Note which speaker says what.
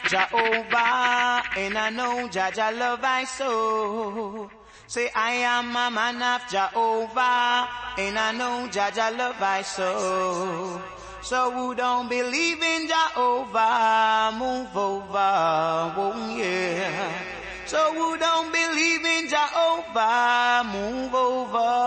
Speaker 1: Jehovah, and I know Jaja love I so. Say I am a man of Jehovah, and I know Jaja love I so. So who don't believe in Jehovah, move over, oh yeah. So who don't believe in Jehovah, move over.